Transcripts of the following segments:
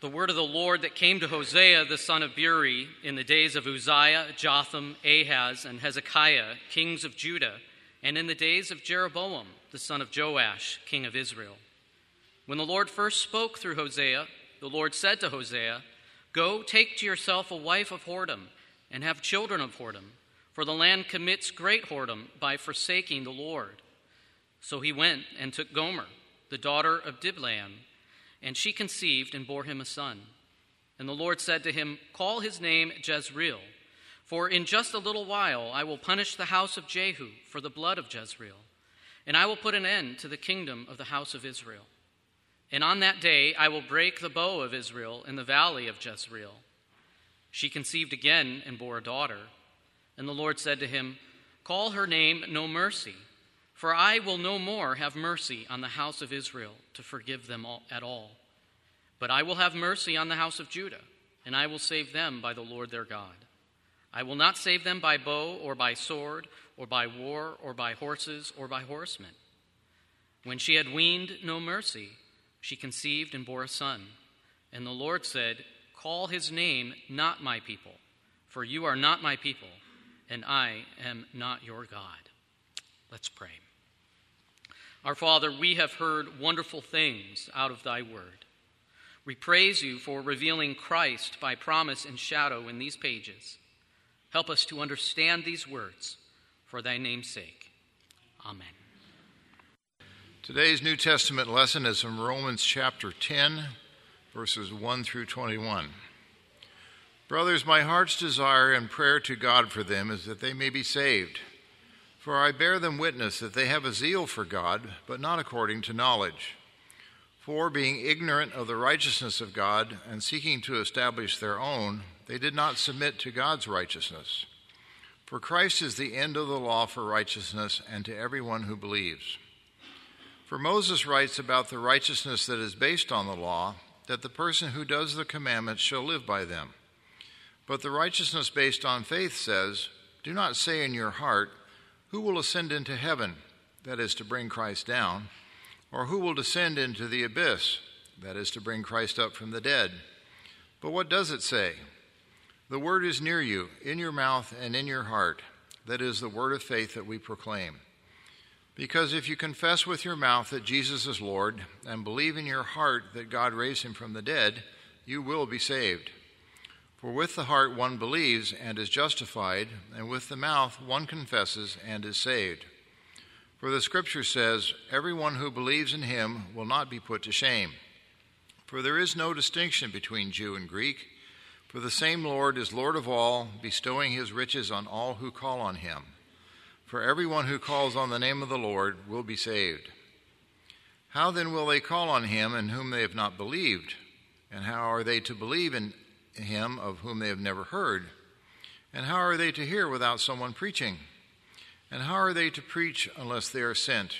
The word of the Lord that came to Hosea the son of Beeri in the days of Uzziah, Jotham, Ahaz, and Hezekiah, kings of Judah, and in the days of Jeroboam the son of Joash, king of Israel. When the Lord first spoke through Hosea, the Lord said to Hosea, "Go, take to yourself a wife of whoredom, and have children of whoredom, for the land commits great whoredom by forsaking the Lord." So he went and took Gomer, the daughter of Diblaim, and she conceived and bore him a son. And the Lord said to him, "Call his name Jezreel, for in just a little while I will punish the house of Jehu for the blood of Jezreel, and I will put an end to the kingdom of the house of Israel. And on that day I will break the bow of Israel in the valley of Jezreel." She conceived again and bore a daughter. And the Lord said to him, "Call her name No Mercy, for I will no more have mercy on the house of Israel to forgive them at all. But I will have mercy on the house of Judah, and I will save them by the Lord their God. I will not save them by bow or by sword or by war or by horses or by horsemen." When she had weaned No Mercy, she conceived and bore a son. And the Lord said, "Call his name Not My People, for you are not my people, and I am not your God." Let's pray. Our Father, we have heard wonderful things out of thy word. We praise you for revealing Christ by promise and shadow in these pages. Help us to understand these words for thy name's sake. Amen. Today's New Testament lesson is from Romans chapter 10, verses 1 through 21. "Brothers, my heart's desire and prayer to God for them is that they may be saved. For I bear them witness that they have a zeal for God, but not according to knowledge. For being ignorant of the righteousness of God and seeking to establish their own, they did not submit to God's righteousness. For Christ is the end of the law for righteousness and to everyone who believes. For Moses writes about the righteousness that is based on the law, that the person who does the commandments shall live by them. But the righteousness based on faith says, 'Do not say in your heart, who will ascend into heaven?' That is to bring Christ down. Or who will descend into the abyss? That is to bring Christ up from the dead. But what does it say? The word is near you, in your mouth and in your heart. That is the word of faith that we proclaim. Because if you confess with your mouth that Jesus is Lord and believe in your heart that God raised him from the dead, you will be saved. For with the heart one believes and is justified, and with the mouth one confesses and is saved. For the scripture says, 'Everyone who believes in him will not be put to shame.' For there is no distinction between Jew and Greek, for the same Lord is Lord of all, bestowing his riches on all who call on him. For everyone who calls on the name of the Lord will be saved. How then will they call on him in whom they have not believed? And how are they to believe in him of whom they have never heard? And how are they to hear without someone preaching? And how are they to preach unless they are sent?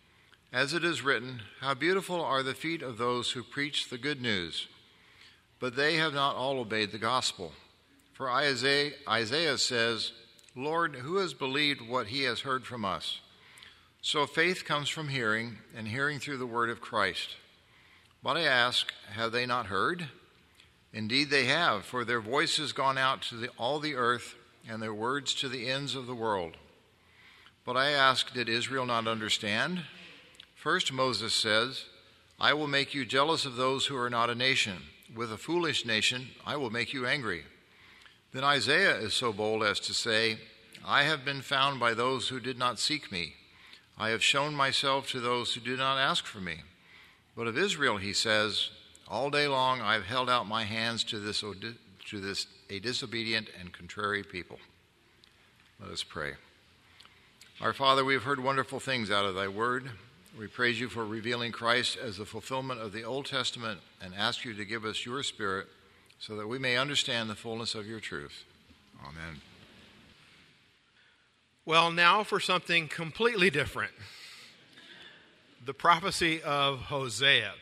As it is written, 'How beautiful are the feet of those who preach the good news.' But they have not all obeyed the gospel. For Isaiah says, 'Lord, who has believed what he has heard from us?' So faith comes from hearing, and hearing through the word of Christ. But I ask, have they not heard? Indeed they have, for their voice has gone out to all the earth, and their words to the ends of the world. But I ask, did Israel not understand? First Moses says, 'I will make you jealous of those who are not a nation. With a foolish nation I will make you angry.' Then Isaiah is so bold as to say, 'I have been found by those who did not seek me. I have shown myself to those who did not ask for me.' But of Israel he says, 'All day long I have held out my hands to this a disobedient and contrary people.'" Let us pray. Our Father, we have heard wonderful things out of thy word. We praise you for revealing Christ as the fulfillment of the Old Testament and ask you to give us your Spirit so that we may understand the fullness of your truth. Amen. Well, now for something completely different. The prophecy of Hosea.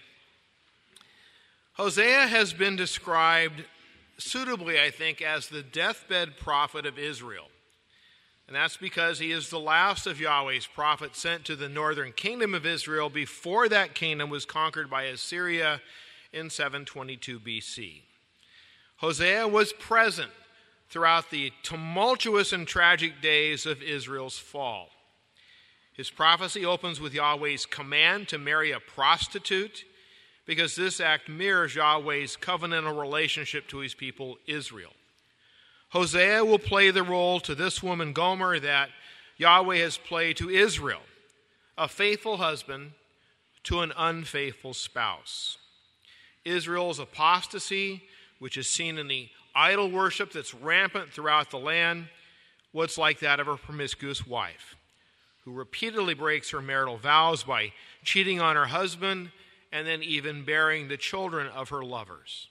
Hosea has been described suitably, I think, as the deathbed prophet of Israel. And that's because he is the last of Yahweh's prophets sent to the northern kingdom of Israel before that kingdom was conquered by Assyria in 722 BC. Hosea was present throughout the tumultuous and tragic days of Israel's fall. His prophecy opens with Yahweh's command to marry a prostitute, because this act mirrors Yahweh's covenantal relationship to his people Israel. Hosea will play the role to this woman Gomer that Yahweh has played to Israel, a faithful husband to an unfaithful spouse. Israel's apostasy, which is seen in the idol worship that's rampant throughout the land, was like that of a promiscuous wife, who repeatedly breaks her marital vows by cheating on her husband and then even bearing the children of her lovers.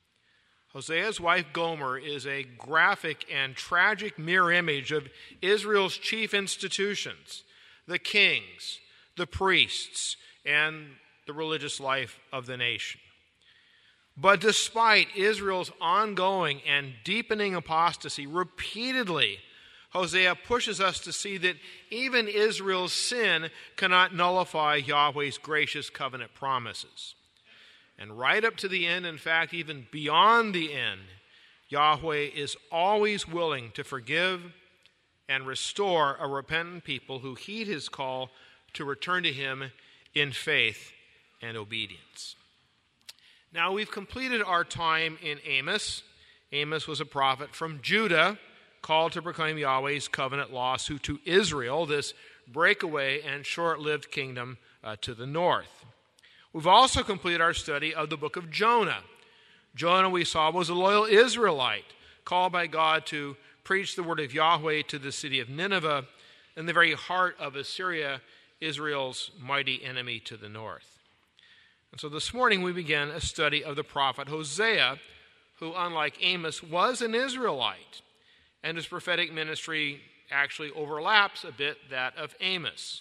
Hosea's wife Gomer is a graphic and tragic mirror image of Israel's chief institutions, the kings, the priests, and the religious life of the nation. But despite Israel's ongoing and deepening apostasy, repeatedly Hosea pushes us to see that even Israel's sin cannot nullify Yahweh's gracious covenant promises. And right up to the end, in fact, even beyond the end, Yahweh is always willing to forgive and restore a repentant people who heed his call to return to him in faith and obedience. Now, we've completed our time in Amos. Amos was a prophet from Judah, called to proclaim Yahweh's covenant law to Israel, this breakaway and short-lived kingdom to the north. We've also completed our study of the book of Jonah. Jonah, we saw, was a loyal Israelite, called by God to preach the word of Yahweh to the city of Nineveh, in the very heart of Assyria, Israel's mighty enemy to the north. And so this morning we begin a study of the prophet Hosea, who, unlike Amos, was an Israelite, and his prophetic ministry actually overlaps a bit that of Amos.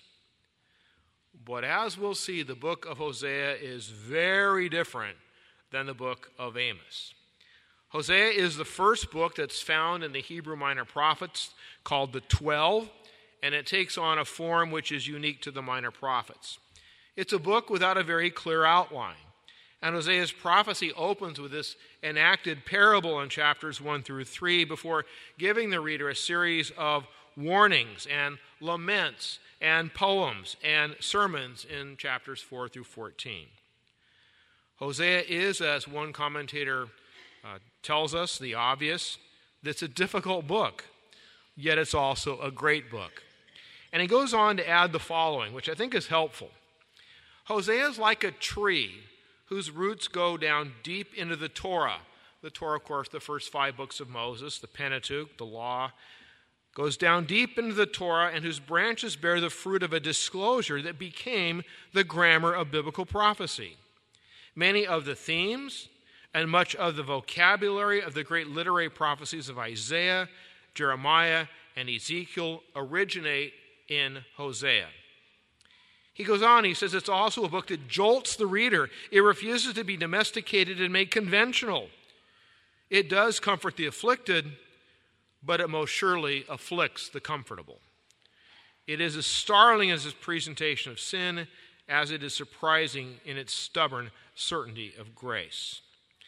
But as we'll see, the book of Hosea is very different than the book of Amos. Hosea is the first book that's found in the Hebrew Minor Prophets, called the 12, and it takes on a form which is unique to the Minor Prophets. It's a book without a very clear outline. And Hosea's prophecy opens with this enacted parable in chapters 1 through 3 before giving the reader a series of warnings and laments and poems and sermons in chapters 4 through 14. Hosea is, as one commentator tells us, the obvious, that's a difficult book, yet it's also a great book. And he goes on to add the following, which I think is helpful. Hosea is like a tree whose roots go down deep into the Torah. The Torah, of course, the first 5 books of Moses, the Pentateuch, the law, goes down deep into the Torah, and whose branches bear the fruit of a disclosure that became the grammar of biblical prophecy. Many of the themes and much of the vocabulary of the great literary prophecies of Isaiah, Jeremiah, and Ezekiel originate in Hosea. He goes on, he says it's also a book that jolts the reader. It refuses to be domesticated and made conventional. It does comfort the afflicted, but it most surely afflicts the comfortable. It is as startling as its presentation of sin as it is surprising in its stubborn certainty of grace.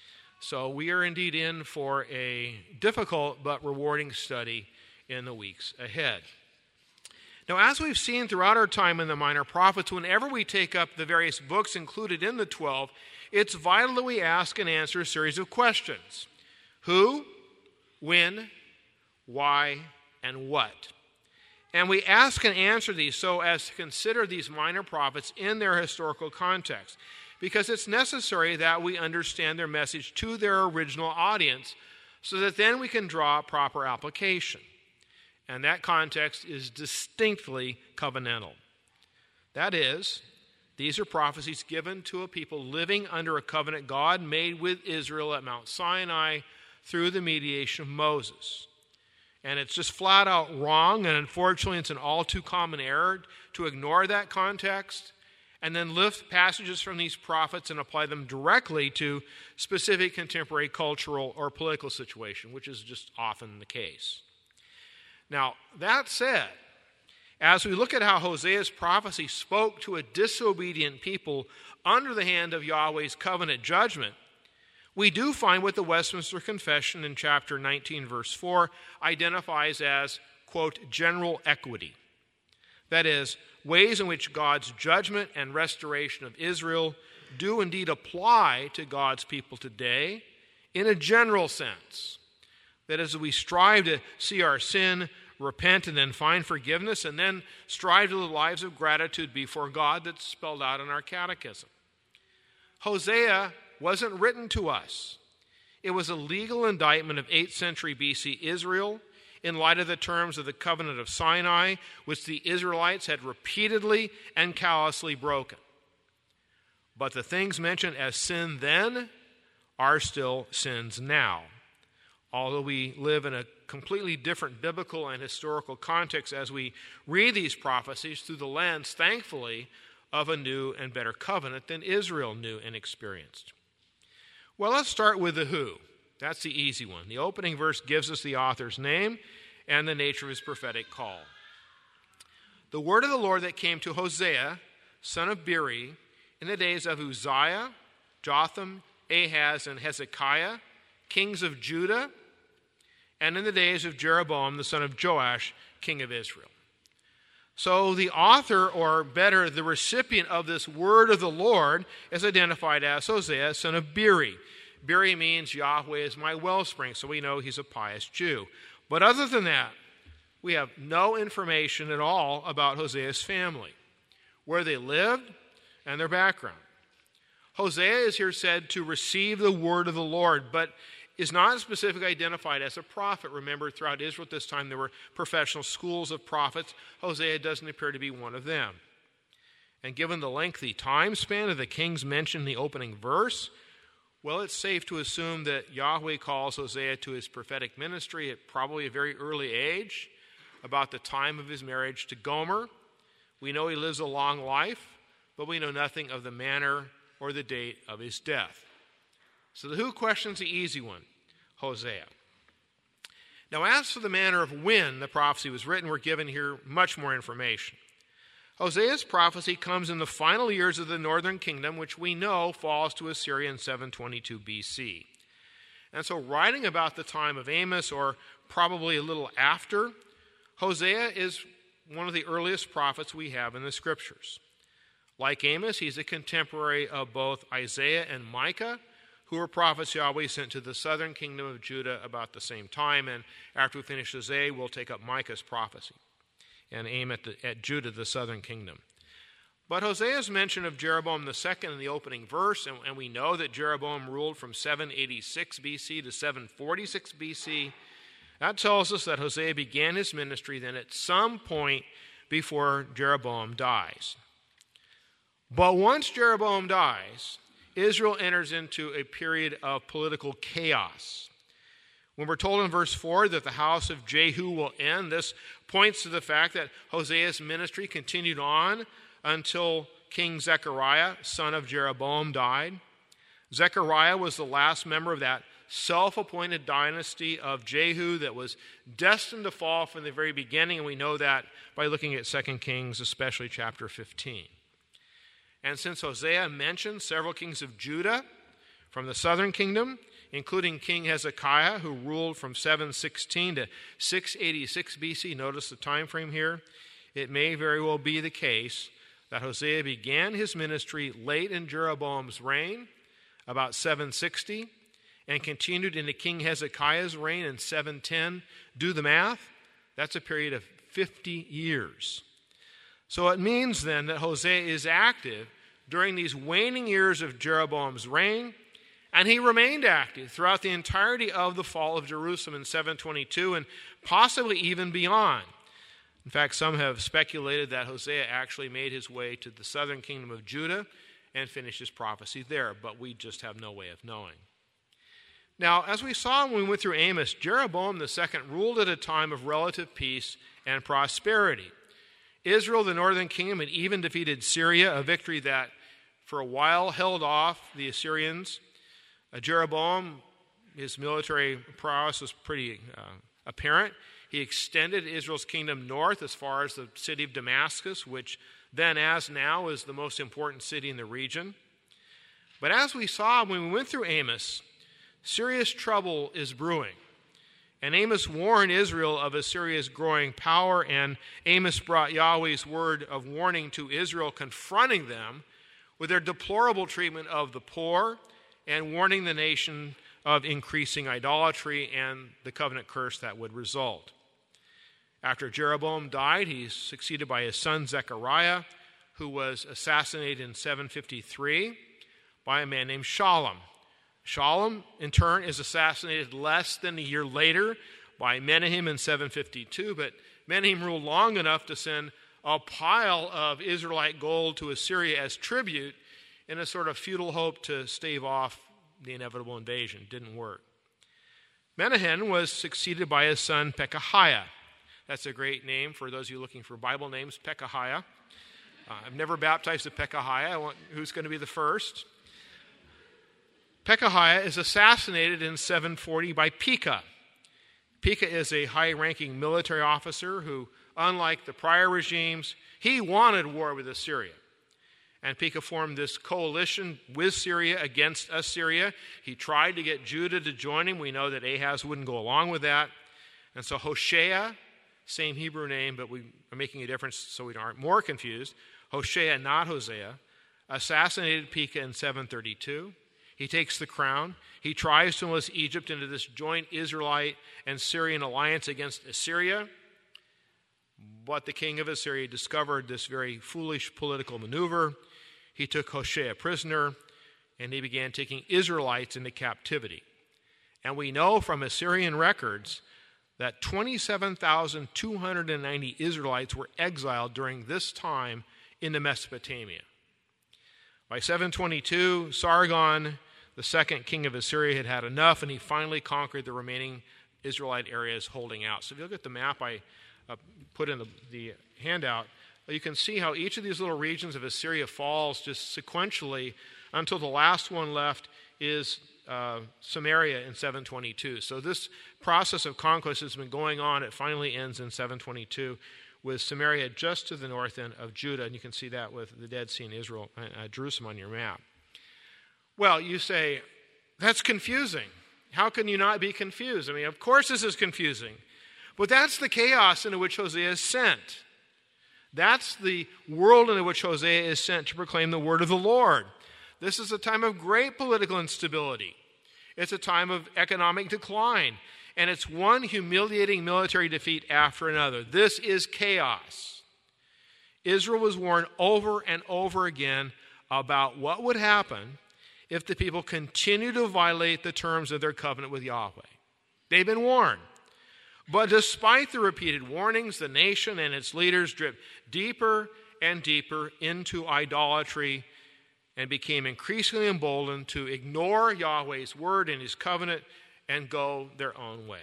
So we are indeed in for a difficult but rewarding study in the weeks ahead. Now, as we've seen throughout our time in the Minor Prophets, whenever we take up the various books included in the 12, it's vital that we ask and answer a series of questions. Who, when, why, and what? And we ask and answer these so as to consider these minor prophets in their historical context, because it's necessary that we understand their message to their original audience so that then we can draw proper application. And that context is distinctly covenantal. That is, these are prophecies given to a people living under a covenant God made with Israel at Mount Sinai through the mediation of Moses. And it's just flat out wrong, and unfortunately it's an all too common error to ignore that context and then lift passages from these prophets and apply them directly to specific contemporary cultural or political situation, which is just often the case. Now, that said, As we look at how Hosea's prophecy spoke to a disobedient people under the hand of Yahweh's covenant judgment, we do find what the Westminster Confession in chapter 19, verse 4, identifies as, quote, general equity. That is, ways in which God's judgment and restoration of Israel do indeed apply to God's people today in a general sense. That as we strive to see our sin, repent, and then find forgiveness, and then strive to live lives of gratitude before God that's spelled out in our catechism. Hosea wasn't written to us. It was a legal indictment of 8th century BC Israel in light of the terms of the covenant of Sinai, which the Israelites had repeatedly and callously broken. But the things mentioned as sin then are still sins now. Although we live in a completely different biblical and historical context as we read these prophecies through the lens, thankfully, of a new and better covenant than Israel knew and experienced. Well, let's start with the who. That's the easy one. The opening verse gives us the author's name and the nature of his prophetic call. The word of the Lord that came to Hosea, son of Beeri, in the days of Uzziah, Jotham, Ahaz, and Hezekiah, kings of Judah, and in the days of Jeroboam, the son of Joash, king of Israel. So the author, or better, the recipient of this word of the Lord, is identified as Hosea, son of Beeri. Beeri means Yahweh is my wellspring, so we know he's a pious Jew. But other than that, we have no information at all about Hosea's family, where they lived, and their background. Hosea is here said to receive the word of the Lord, but is not specifically identified as a prophet. Remember, throughout Israel at this time, there were professional schools of prophets. Hosea doesn't appear to be one of them. And given the lengthy time span of the kings mentioned in the opening verse, well, it's safe to assume that Yahweh calls Hosea to his prophetic ministry at probably a very early age, about the time of his marriage to Gomer. We know he lives a long life, but we know nothing of the manner or the date of his death. So the who question's the easy one, Hosea. Now, as for the manner of when the prophecy was written, we're given here much more information. Hosea's prophecy comes in the final years of the northern kingdom, which we know falls to Assyria in 722 BC. And so writing about the time of Amos, or probably a little after, Hosea is one of the earliest prophets we have in the scriptures. Like Amos, he's a contemporary of both Isaiah and Micah, who were prophets Yahweh sent to the southern kingdom of Judah about the same time. And after we finish Hosea, we'll take up Micah's prophecy and aim at Judah, the southern kingdom. But Hosea's mention of Jeroboam II in the opening verse, and we know that Jeroboam ruled from 786 BC to 746 BC, that tells us that Hosea began his ministry then at some point before Jeroboam dies. But once Jeroboam dies, Israel enters into a period of political chaos. When we're told in verse 4 that the house of Jehu will end, this points to the fact that Hosea's ministry continued on until King Zechariah, son of Jeroboam, died. Zechariah was the last member of that self-appointed dynasty of Jehu that was destined to fall from the very beginning, and we know that by looking at 2 Kings, especially chapter 15. And since Hosea mentioned several kings of Judah from the southern kingdom, including King Hezekiah, who ruled from 716 to 686 BC, notice the time frame here, it may very well be the case that Hosea began his ministry late in Jeroboam's reign, about 760, and continued into King Hezekiah's reign in 710. Do the math. That's a period of 50 years. So it means then that Hosea is active during these waning years of Jeroboam's reign, and he remained active throughout the entirety of the fall of Jerusalem in 722 and possibly even beyond. In fact, some have speculated that Hosea actually made his way to the southern kingdom of Judah and finished his prophecy there, but we just have no way of knowing. Now, as we saw when we went through Amos, Jeroboam II ruled at a time of relative peace and prosperity. Israel, the northern kingdom, had even defeated Syria, a victory that for a while held off the Assyrians. Jeroboam, his military prowess was pretty apparent. He extended Israel's kingdom north as far as the city of Damascus, which then as now is the most important city in the region. But as we saw when we went through Amos, serious trouble is brewing. And Amos warned Israel of Assyria's growing power, and Amos brought Yahweh's word of warning to Israel, confronting them with their deplorable treatment of the poor and warning the nation of increasing idolatry and the covenant curse that would result. After Jeroboam died, he's succeeded by his son Zechariah, who was assassinated in 753 by a man named Shallum. Shallum, in turn, is assassinated less than a year later by Menahem in 752, but Menahem ruled long enough to send a pile of Israelite gold to Assyria as tribute in a sort of futile hope to stave off the inevitable invasion. Didn't work. Menahem was succeeded by his son Pekahiah. That's a great name for those of you looking for Bible names, Pekahiah. I've never baptized a Pekahiah. Who's going to be the first? Pekahiah is assassinated in 740 by Pekah. Pekah is a high-ranking military officer who, unlike the prior regimes, he wanted war with Assyria. And Pekah formed this coalition with Syria against Assyria. He tried to get Judah to join him. We know that Ahaz wouldn't go along with that. And so Hoshea, same Hebrew name, but we are making a difference so we aren't more confused. Hoshea, not Hosea, assassinated Pekah in 732. He takes the crown. He tries to enlist Egypt into this joint Israelite and Syrian alliance against Assyria. But the king of Assyria discovered this very foolish political maneuver. He took Hoshea prisoner, and he began taking Israelites into captivity. And we know from Assyrian records that 27,290 Israelites were exiled during this time into Mesopotamia. By 722, Sargon, the second king of Assyria, had had enough, and he finally conquered the remaining Israelite areas holding out. So if you look at the map I put in the handout, you can see how each of these little regions of Assyria falls just sequentially until the last one left is Samaria in 722. So this process of conquest has been going on. It finally ends in 722 with Samaria just to the north end of Judah, and you can see that with the Dead Sea in Israel, Jerusalem on your map. Well, you say, that's confusing. How can you not be confused? I mean, of course this is confusing. But that's the chaos into which Hosea is sent. That's the world into which Hosea is sent to proclaim the word of the Lord. This is a time of great political instability. It's a time of economic decline. And it's one humiliating military defeat after another. This is chaos. Israel was warned over and over again about what would happen if the people continue to violate the terms of their covenant with Yahweh. They've been warned. But despite the repeated warnings, the nation and its leaders dripped deeper and deeper into idolatry and became increasingly emboldened to ignore Yahweh's word and his covenant and go their own way.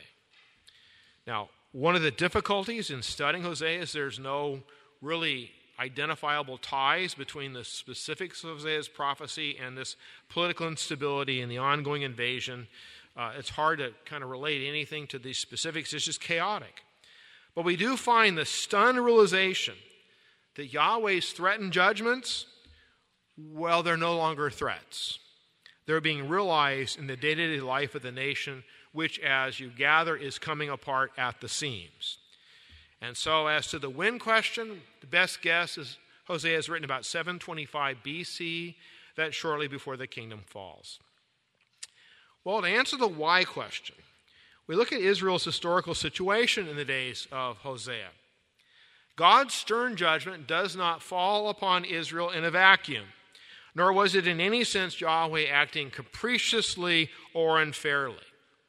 Now, one of the difficulties in studying Hosea is there's no really identifiable ties between the specifics of Hosea's prophecy and this political instability and the ongoing invasion. It's hard to kind of relate anything to these specifics. It's just chaotic. But we do find the stunned realization that Yahweh's threatened judgments, well, they're no longer threats. They're being realized in the day-to-day life of the nation, which, as you gather, is coming apart at the seams. And so as to the when question, the best guess is Hosea is written about 725 BC, that's shortly before the kingdom falls. Well, to answer the why question, we look at Israel's historical situation in the days of Hosea. God's stern judgment does not fall upon Israel in a vacuum, nor was it in any sense Yahweh acting capriciously or unfairly.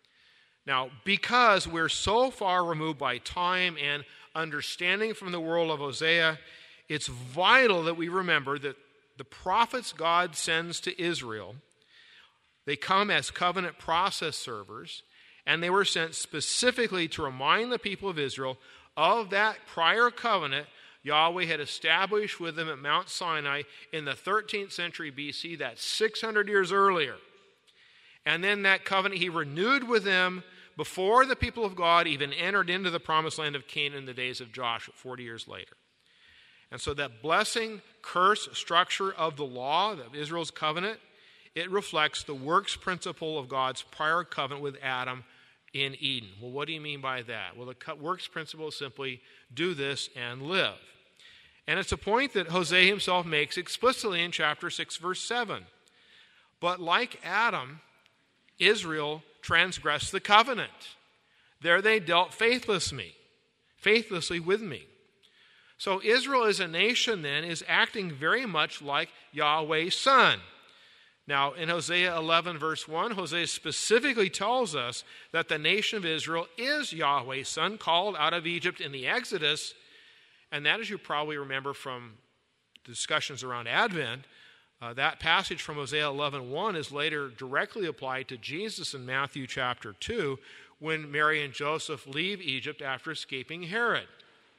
Now, because we're so far removed by time and understanding from the world of Hosea, it's vital that we remember that the prophets God sends to Israel, they come as covenant process servers, and they were sent specifically to remind the people of Israel of that prior covenant Yahweh had established with them at Mount Sinai in the 13th century BC, that's 600 years earlier. And then that covenant he renewed with them before the people of God even entered into the promised land of Canaan in the days of Joshua, 40 years later. And so that blessing, curse structure of the law, of Israel's covenant, it reflects the works principle of God's prior covenant with Adam in Eden. Well, what do you mean by that? Well, the works principle is simply do this and live. And it's a point that Hosea himself makes explicitly in chapter 6, verse 7. But like Adam, Israel transgressed the covenant. There they dealt faithlessly with me. So Israel as a nation then is acting very much like Yahweh's son. Now, in Hosea 11, verse 1, Hosea specifically tells us that the nation of Israel is Yahweh's son, called out of Egypt in the Exodus. And that, as you probably remember from discussions around Advent, that passage from Hosea 11:1 is later directly applied to Jesus in Matthew chapter 2, when Mary and Joseph leave Egypt after escaping Herod.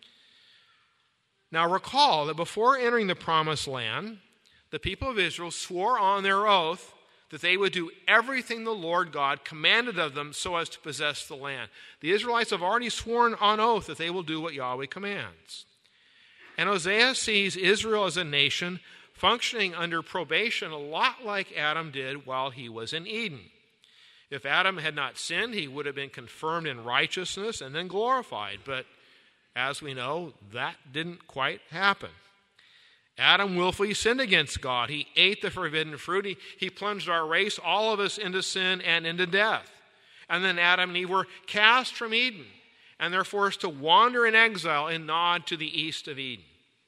Now recall that before entering the promised land, the people of Israel swore on their oath that they would do everything the Lord God commanded of them so as to possess the land. The Israelites have already sworn on oath that they will do what Yahweh commands. And Hosea sees Israel as a nation functioning under probation a lot like Adam did while he was in Eden. If Adam had not sinned, he would have been confirmed in righteousness and then glorified. But as we know, that didn't quite happen. Adam willfully sinned against God. He ate the forbidden fruit. He plunged our race, all of us, into sin and into death. And then Adam and Eve were cast from Eden, and they're forced to wander in exile in Nod to the east of Eden.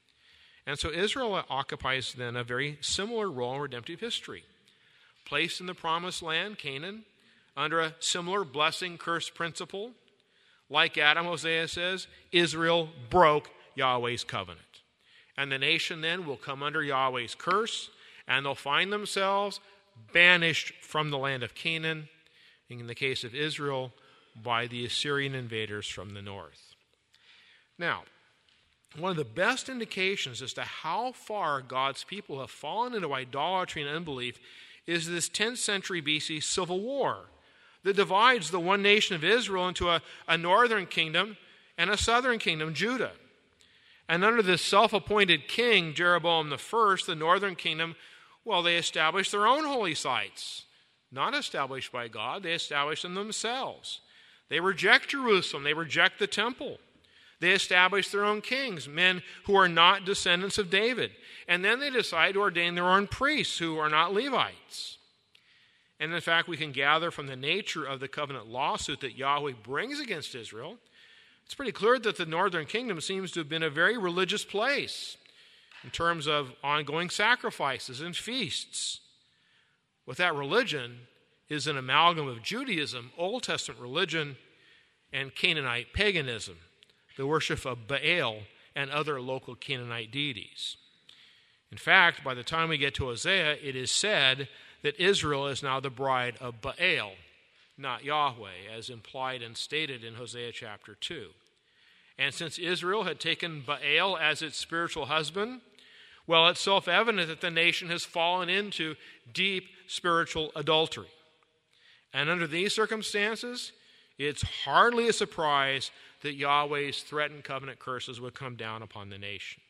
And so Israel occupies then a very similar role in redemptive history. Placed in the promised land, Canaan, under a similar blessing-curse principle. Like Adam, Hosea says, Israel broke Yahweh's covenant. And the nation then will come under Yahweh's curse, and they'll find themselves banished from the land of Canaan, in the case of Israel, by the Assyrian invaders from the north. Now, one of the best indications as to how far God's people have fallen into idolatry and unbelief is this 10th century BC civil war that divides the one nation of Israel into a northern kingdom and a southern kingdom, Judah. And under this self-appointed king, Jeroboam I, the northern kingdom, well, they established their own holy sites. Not established by God, they established them themselves. They reject Jerusalem, they reject the temple. They establish their own kings, men who are not descendants of David. And then they decide to ordain their own priests who are not Levites. And in fact, we can gather from the nature of the covenant lawsuit that Yahweh brings against Israel, it's pretty clear that the northern kingdom seems to have been a very religious place in terms of ongoing sacrifices and feasts. With that religion is an amalgam of Judaism, Old Testament religion, and Canaanite paganism, the worship of Baal and other local Canaanite deities. In fact, by the time we get to Hosea, it is said that Israel is now the bride of Baal, not Yahweh, as implied and stated in Hosea chapter 2. And since Israel had taken Baal as its spiritual husband, well, it's self-evident that the nation has fallen into deep spiritual adultery. And under these circumstances, it's hardly a surprise that Yahweh's threatened covenant curses would come down upon the nation.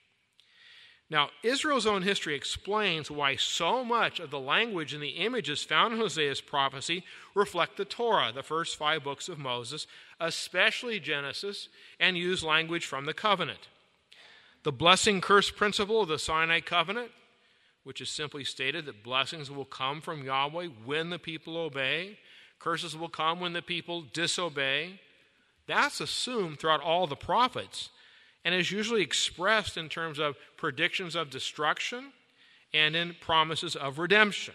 Now, Israel's own history explains why so much of the language and the images found in Hosea's prophecy reflect the Torah, the first 5 books of Moses, especially Genesis, and use language from the covenant. The blessing-curse principle of the Sinai covenant, which is simply stated that blessings will come from Yahweh when the people obey, curses will come when the people disobey, that's assumed throughout all the prophets, and is usually expressed in terms of predictions of destruction and in promises of redemption.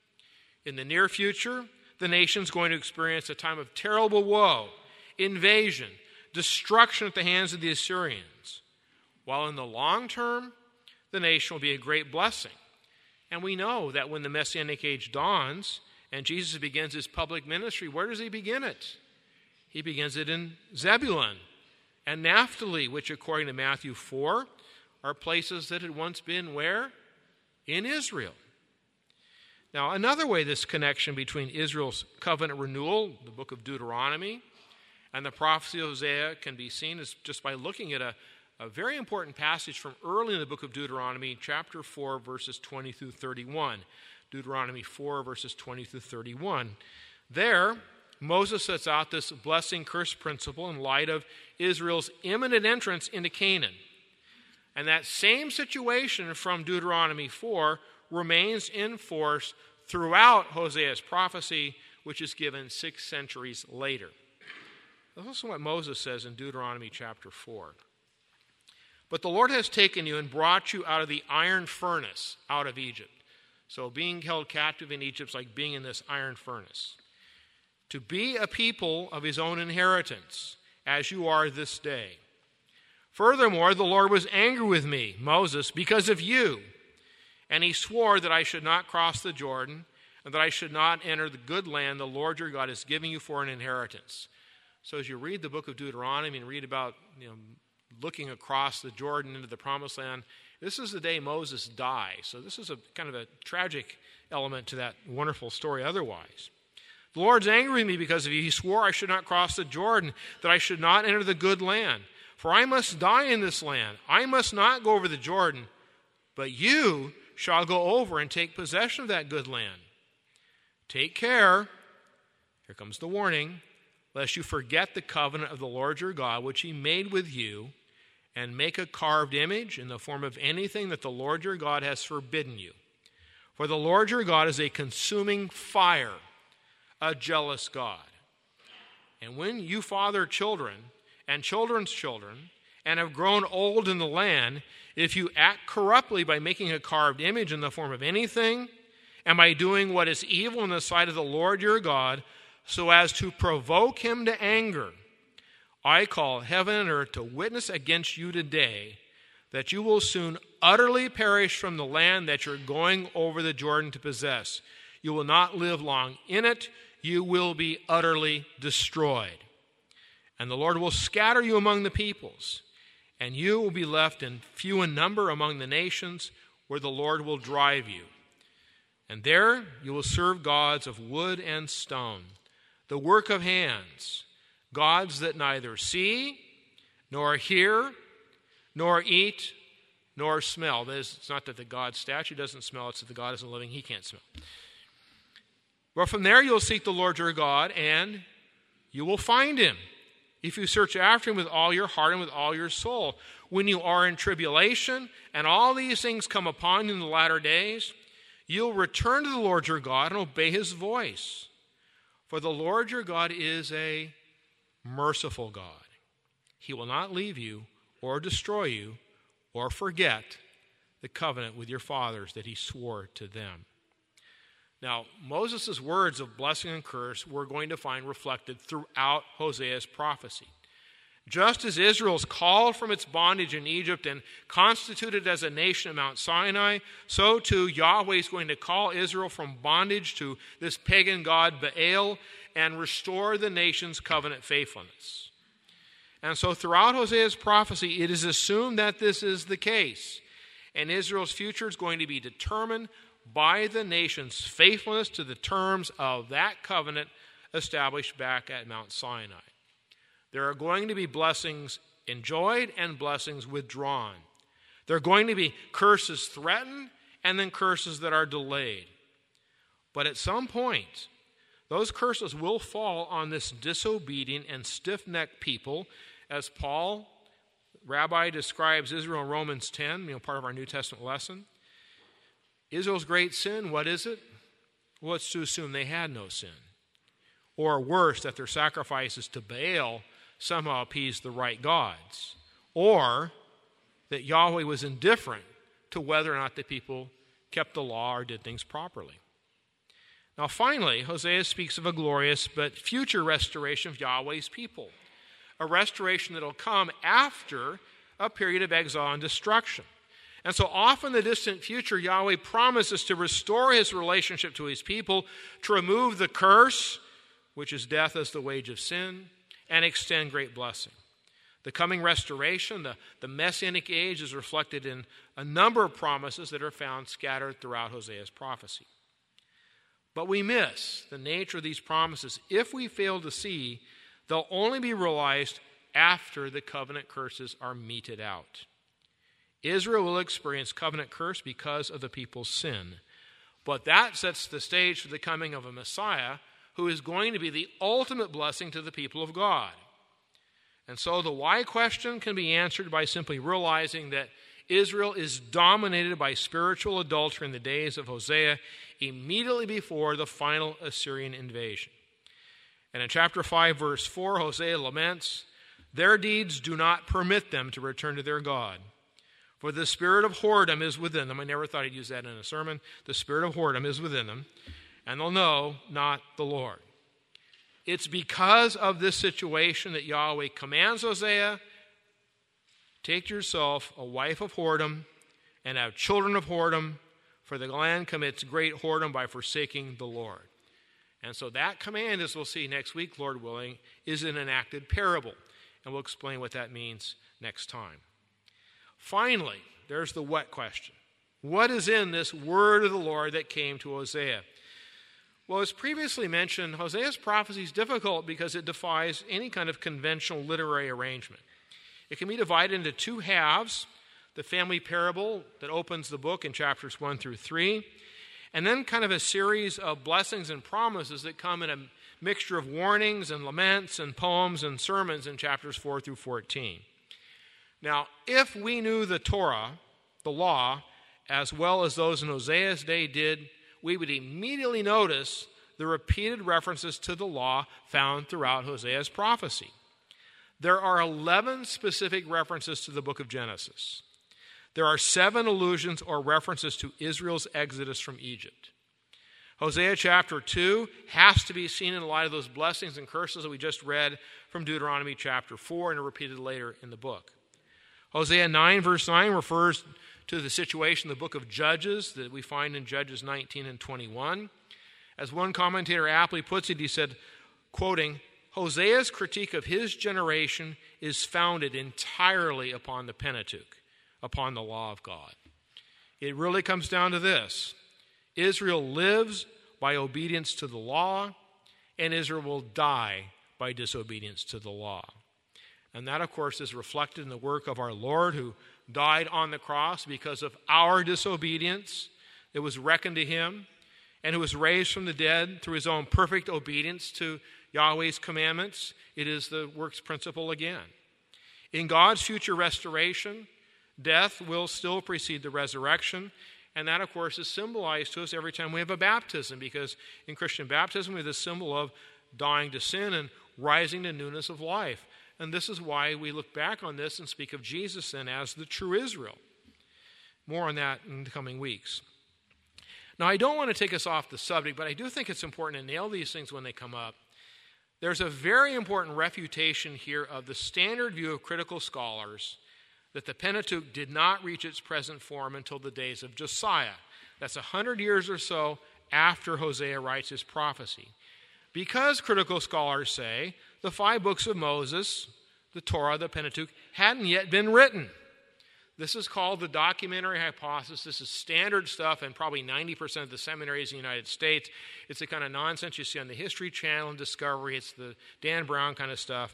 In the near future, the nation's going to experience a time of terrible woe, invasion, destruction at the hands of the Assyrians, while in the long term, the nation will be a great blessing. And we know that when the Messianic age dawns and Jesus begins his public ministry, where does he begin it? He begins it in Zebulun and Naphtali, which according to Matthew 4 are places that had once been where? In Israel. Now, another way this connection between Israel's covenant renewal, the book of Deuteronomy, And the prophecy of Hosea can be seen as just by looking at a very important passage from early in the book of Deuteronomy, chapter 4, verses 20 through 31. Deuteronomy 4, verses 20 through 31. There, Moses sets out this blessing-curse principle in light of Israel's imminent entrance into Canaan. And that same situation from Deuteronomy 4 remains in force throughout Hosea's prophecy, which is given 6 centuries later. That's also what Moses says in Deuteronomy chapter 4. But the Lord has taken you and brought you out of the iron furnace, out of Egypt. So being held captive in Egypt is like being in this iron furnace. To be a people of his own inheritance, as you are this day. Furthermore, the Lord was angry with me, Moses, because of you. And he swore that I should not cross the Jordan, and that I should not enter the good land the Lord your God is giving you for an inheritance. So as you read the book of Deuteronomy and read about looking across the Jordan into the promised land, this is the day Moses dies. So this is a kind of a tragic element to that wonderful story otherwise. The Lord's angry with me because of you. He swore I should not cross the Jordan, that I should not enter the good land. For I must die in this land. I must not go over the Jordan, but you shall go over and take possession of that good land. Take care, here comes the warning, lest you forget the covenant of the Lord your God, which he made with you, and make a carved image in the form of anything that the Lord your God has forbidden you. For the Lord your God is a consuming fire, a jealous God. And when you father children and children's children, and have grown old in the land, if you act corruptly by making a carved image in the form of anything, and by doing what is evil in the sight of the Lord your God, so as to provoke him to anger, I call heaven and earth to witness against you today that you will soon utterly perish from the land that you're going over the Jordan to possess. You will not live long in it. You will be utterly destroyed. And the Lord will scatter you among the peoples, and you will be left in few in number among the nations where the Lord will drive you. And there you will serve gods of wood and stone, the work of hands, gods that neither see, nor hear, nor eat, nor smell. That is, it's not that the God's statue doesn't smell, it's that the God isn't living, he can't smell. But from there you'll seek the Lord your God, and you will find him, if you search after him with all your heart and with all your soul. When you are in tribulation, and all these things come upon you in the latter days, you'll return to the Lord your God and obey his voice. For the Lord your God is a merciful God. He will not leave you or destroy you or forget the covenant with your fathers that he swore to them. Now, Moses' words of blessing and curse we're going to find reflected throughout Hosea's prophecy. Just as Israel's called from its bondage in Egypt and constituted as a nation at Mount Sinai, so too Yahweh is going to call Israel from bondage to this pagan god Baal and restore the nation's covenant faithfulness. And so throughout Hosea's prophecy, it is assumed that this is the case, and Israel's future is going to be determined by the nation's faithfulness to the terms of that covenant established back at Mount Sinai. There are going to be blessings enjoyed and blessings withdrawn. There are going to be curses threatened and then curses that are delayed. But at some point, those curses will fall on this disobedient and stiff-necked people, as Paul, Rabbi, describes Israel in Romans 10, part of our New Testament lesson. Israel's great sin, what is it? Well, it's to assume they had no sin. Or worse, that their sacrifices to Baal somehow appeased the right gods. Or that Yahweh was indifferent to whether or not the people kept the law or did things properly. Now finally, Hosea speaks of a glorious but future restoration of Yahweh's people. A restoration that will come after a period of exile and destruction. And so off in the distant future, Yahweh promises to restore his relationship to his people, to remove the curse, which is death as the wage of sin, and extend great blessing. The coming restoration, the Messianic age, is reflected in a number of promises that are found scattered throughout Hosea's prophecy. But we miss the nature of these promises if we fail to see they'll only be realized after the covenant curses are meted out. Israel will experience covenant curse because of the people's sin. But that sets the stage for the coming of a Messiah who is going to be the ultimate blessing to the people of God. And so the why question can be answered by simply realizing that Israel is dominated by spiritual adultery in the days of Hosea immediately before the final Assyrian invasion. And in chapter 5, verse 4, Hosea laments, "Their deeds do not permit them to return to their God. For the spirit of whoredom is within them." I never thought I'd use that in a sermon. The spirit of whoredom is within them, and they'll know not the Lord. It's because of this situation that Yahweh commands Hosea, "Take to yourself a wife of whoredom and have children of whoredom, for the land commits great whoredom by forsaking the Lord." And so that command, as we'll see next week, Lord willing, is an enacted parable. And we'll explain what that means next time. Finally, there's the what question. What is in this word of the Lord that came to Hosea? Well, as previously mentioned, Hosea's prophecy is difficult because it defies any kind of conventional literary arrangement. It can be divided into two halves: the family parable that opens the book in chapters 1 through 3, and then kind of a series of blessings and promises that come in a mixture of warnings and laments and poems and sermons in chapters 4 through 14. Now, if we knew the Torah, the law, as well as those in Hosea's day did, we would immediately notice the repeated references to the law found throughout Hosea's prophecy. There are 11 specific references to the book of Genesis. There are 7 allusions or references to Israel's exodus from Egypt. Hosea chapter 2 has to be seen in light of those blessings and curses that we just read from Deuteronomy chapter 4 and are repeated later in the book. Hosea 9 verse 9 refers to the situation in the book of Judges that we find in Judges 19 and 21. As one commentator aptly puts it, he said, quoting, "Hosea's critique of his generation is founded entirely upon the Pentateuch, upon the law of God." It really comes down to this: Israel lives by obedience to the law, and Israel will die by disobedience to the law. And that, of course, is reflected in the work of our Lord, who died on the cross because of our disobedience. It was reckoned to him, and who was raised from the dead through his own perfect obedience to Yahweh's commandments. It is the works principle again. In God's future restoration, death will still precede the resurrection, and that, of course, is symbolized to us every time we have a baptism, because in Christian baptism we have the symbol of dying to sin and rising to newness of life. And this is why we look back on this and speak of Jesus then as the true Israel. More on that in the coming weeks. Now, I don't want to take us off the subject, but I do think it's important to nail these things when they come up. There's a very important refutation here of the standard view of critical scholars that the Pentateuch did not reach its present form until the days of Josiah. That's 100 years or so after Hosea writes his prophecy. Because critical scholars say the 5 books of Moses, the Torah, the Pentateuch, hadn't yet been written. This is called the documentary hypothesis. This is standard stuff in probably 90% of the seminaries in the United States. It's the kind of nonsense you see on the History Channel and Discovery. It's the Dan Brown kind of stuff.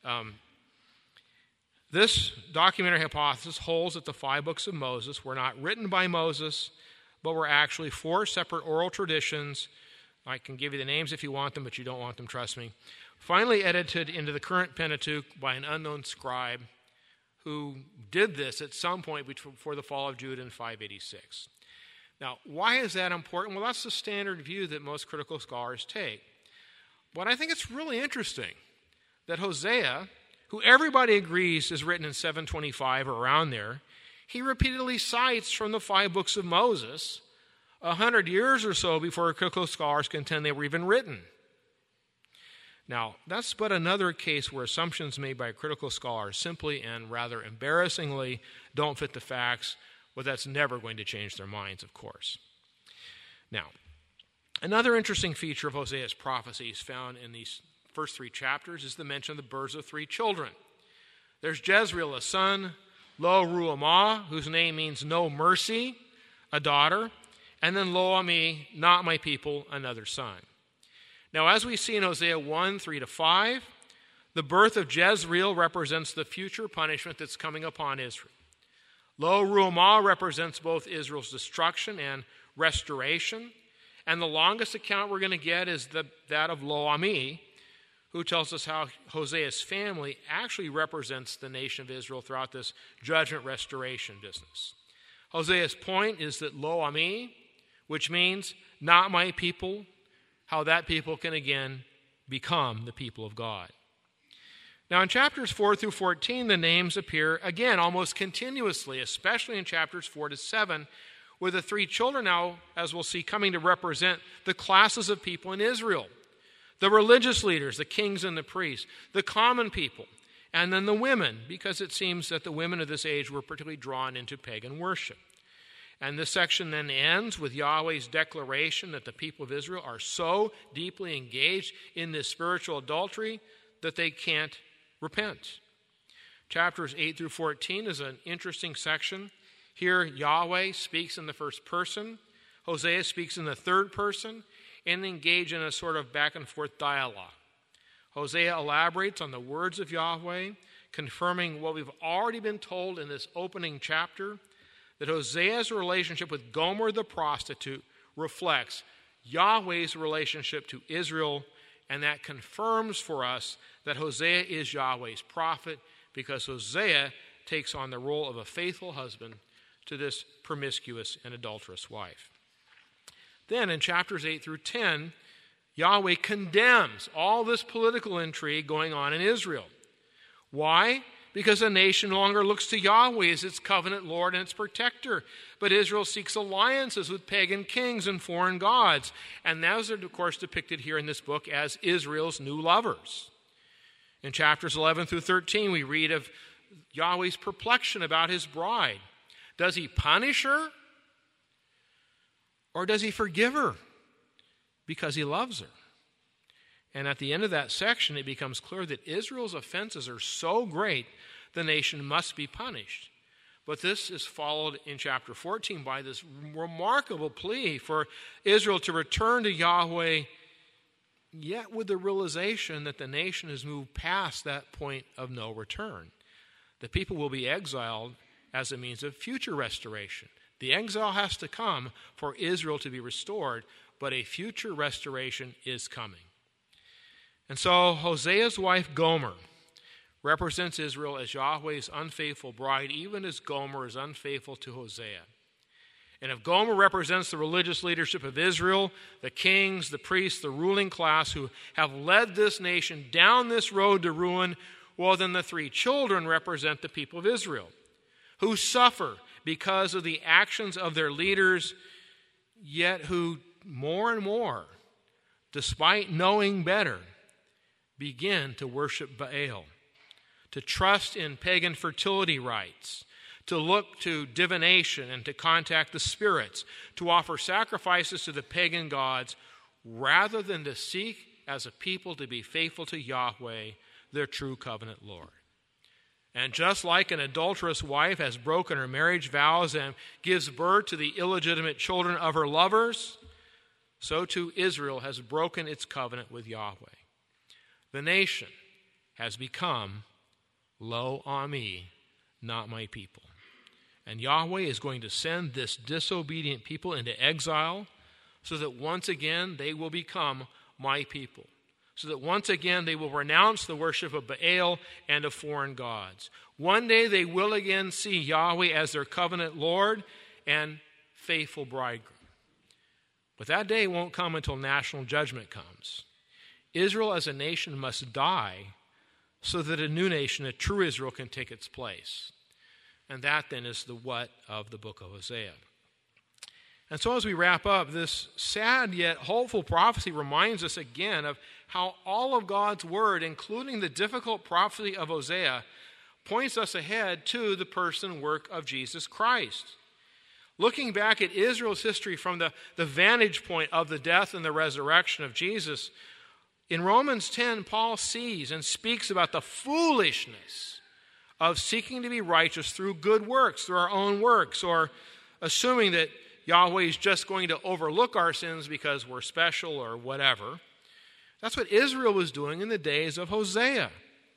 This documentary hypothesis holds that the 5 books of Moses were not written by Moses, but were actually 4 separate oral traditions. I can give you the names if you want them, but you don't want them, trust me. Finally edited into the current Pentateuch by an unknown scribe who did this at some point before the fall of Judah in 586. Now, why is that important? Well, that's the standard view that most critical scholars take. But I think it's really interesting that Hosea, who everybody agrees is written in 725 or around there, he repeatedly cites from the 5 books of Moses 100 years or so before critical scholars contend they were even written. Now, that's but another case where assumptions made by critical scholars simply and rather embarrassingly don't fit the facts, but that's never going to change their minds, of course. Now, another interesting feature of Hosea's prophecies found in these first 3 chapters is the mention of the births of 3 children. There's Jezreel, a son, Lo Ruhamah, whose name means no mercy, a daughter, and then Lo Ami, not my people, another son. Now, as we see in Hosea 1, 3-5, The birth of Jezreel represents the future punishment that's coming upon Israel. Lo Ruhamah represents both Israel's destruction and restoration. And the longest account we're going to get is that of Lo Ami, who tells us how Hosea's family actually represents the nation of Israel throughout this judgment restoration business. Hosea's point is that Lo Ami, which means not my people, how that people can again become the people of God. Now, in chapters 4 through 14, the names appear again almost continuously, especially in chapters 4 to 7, with the three children now, as we'll see, coming to represent the classes of people in Israel. The religious leaders, the kings and the priests, the common people, and then the women, because it seems that the women of this age were particularly drawn into pagan worship. And this section then ends with Yahweh's declaration that the people of Israel are so deeply engaged in this spiritual adultery that they can't repent. Chapters 8 through 14 is an interesting section. Here, Yahweh speaks in the first person, Hosea speaks in the third person, and engage in a sort of back and forth dialogue. Hosea elaborates on the words of Yahweh, confirming what we've already been told in this opening chapter, that Hosea's relationship with Gomer the prostitute reflects Yahweh's relationship to Israel, and that confirms for us that Hosea is Yahweh's prophet, because Hosea takes on the role of a faithful husband to this promiscuous and adulterous wife. Then in chapters 8 through 10, Yahweh condemns all this political intrigue going on in Israel. Why? Because the nation no longer looks to Yahweh as its covenant Lord and its protector, but Israel seeks alliances with pagan kings and foreign gods. And those are, of course, depicted here in this book as Israel's new lovers. In chapters 11 through 13, we read of Yahweh's perplexion about his bride. Does he punish her? Or does he forgive her because he loves her? And at the end of that section, it becomes clear that Israel's offenses are so great, the nation must be punished. But this is followed in chapter 14 by this remarkable plea for Israel to return to Yahweh, yet with the realization that the nation has moved past that point of no return. The people will be exiled as a means of future restoration. The exile has to come for Israel to be restored, but a future restoration is coming. And so Hosea's wife Gomer represents Israel as Yahweh's unfaithful bride, even as Gomer is unfaithful to Hosea. And if Gomer represents the religious leadership of Israel, the kings, the priests, the ruling class who have led this nation down this road to ruin, well, then the three children represent the people of Israel, who suffer because of the actions of their leaders, yet who more and more, despite knowing better, begin to worship Baal, to trust in pagan fertility rites, to look to divination and to contact the spirits, to offer sacrifices to the pagan gods, rather than to seek as a people to be faithful to Yahweh, their true covenant Lord. And just like an adulterous wife has broken her marriage vows and gives birth to the illegitimate children of her lovers, so too Israel has broken its covenant with Yahweh. The nation has become Lo Ami, not my people. And Yahweh is going to send this disobedient people into exile so that once again they will become my people. So that once again they will renounce the worship of Baal and of foreign gods. One day they will again see Yahweh as their covenant Lord and faithful bridegroom. But that day won't come until national judgment comes. Israel as a nation must die so that a new nation, a true Israel, can take its place. And that then is the what of the book of Hosea. And so as we wrap up, this sad yet hopeful prophecy reminds us again of how all of God's word, including the difficult prophecy of Hosea, points us ahead to the person and work of Jesus Christ. Looking back at Israel's history from the vantage point of the death and the resurrection of Jesus, in Romans 10, Paul sees and speaks about the foolishness of seeking to be righteous through good works, through our own works, or assuming that Yahweh is just going to overlook our sins because we're special or whatever. That's what Israel was doing in the days of Hosea.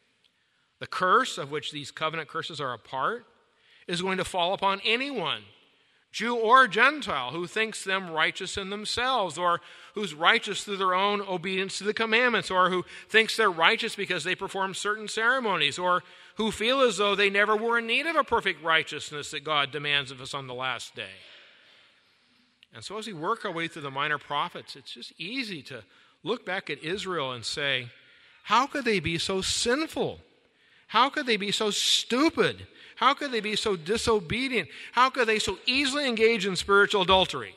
The curse of which these covenant curses are a part is going to fall upon anyone, Jew or Gentile, who thinks them righteous in themselves, or who's righteous through their own obedience to the commandments, or who thinks they're righteous because they perform certain ceremonies, or who feel as though they never were in need of a perfect righteousness that God demands of us on the last day. And so as we work our way through the minor prophets, it's just easy to look back at Israel and say, how could they be so sinful? How could they be so stupid? How could they be so disobedient? How could they so easily engage in spiritual adultery?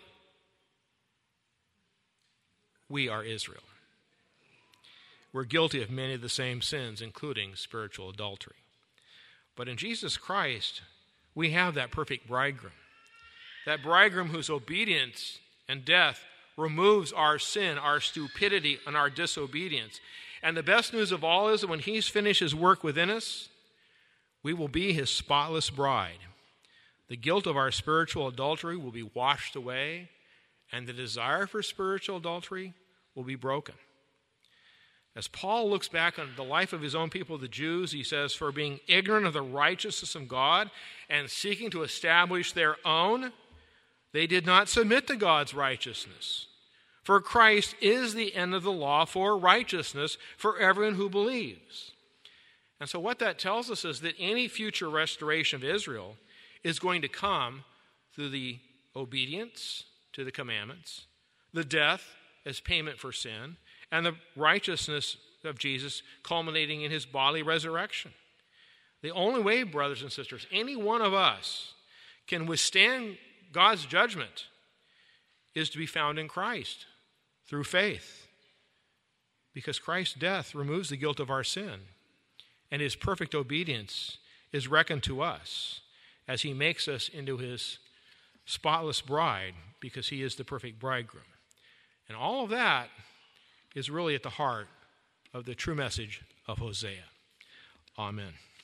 We are Israel. We're guilty of many of the same sins, including spiritual adultery. But in Jesus Christ, we have that perfect bridegroom. That bridegroom whose obedience and death removes our sin, our stupidity, and our disobedience. And the best news of all is that when he's finished his work within us, we will be his spotless bride. The guilt of our spiritual adultery will be washed away, and the desire for spiritual adultery will be broken. As Paul looks back on the life of his own people, the Jews, he says, for being ignorant of the righteousness of God and seeking to establish their own, they did not submit to God's righteousness. For Christ is the end of the law for righteousness for everyone who believes. And so what that tells us is that any future restoration of Israel is going to come through the obedience to the commandments, the death as payment for sin, and the righteousness of Jesus culminating in his bodily resurrection. The only way, brothers and sisters, any one of us can withstand God's judgment is to be found in Christ through faith. Because Christ's death removes the guilt of our sin, and his perfect obedience is reckoned to us as he makes us into his spotless bride, because he is the perfect bridegroom. And all of that is really at the heart of the true message of Hosea. Amen.